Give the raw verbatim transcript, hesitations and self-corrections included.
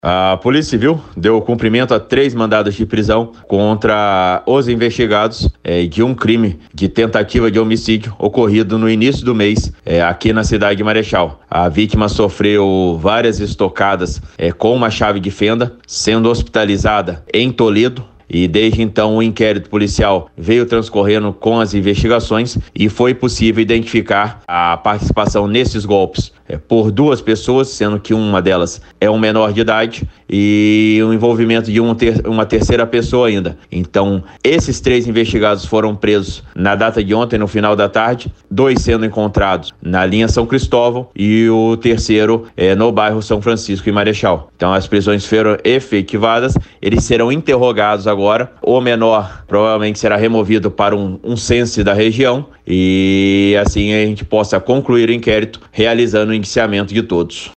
A Polícia Civil deu cumprimento a três mandados de prisão contra os investigados é, de um crime de tentativa de homicídio ocorrido no início do mês é, aqui na cidade de Marechal. A vítima sofreu várias estocadas é, com uma chave de fenda, sendo hospitalizada em Toledo. E desde então o inquérito policial veio transcorrendo com as investigações e foi possível identificar a participação nesses golpes é, por duas pessoas, sendo que uma delas é um menor de idade e o envolvimento de um ter, uma terceira pessoa ainda. Então, esses três investigados foram presos na data de ontem, no final da tarde, dois sendo encontrados na linha São Cristóvão e o terceiro é, no bairro São Francisco, em Marechal. Então, as prisões foram efetivadas, eles serão interrogados agora. Agora, o menor provavelmente será removido para um, um censo da região e assim a gente possa concluir o inquérito realizando o indiciamento de todos.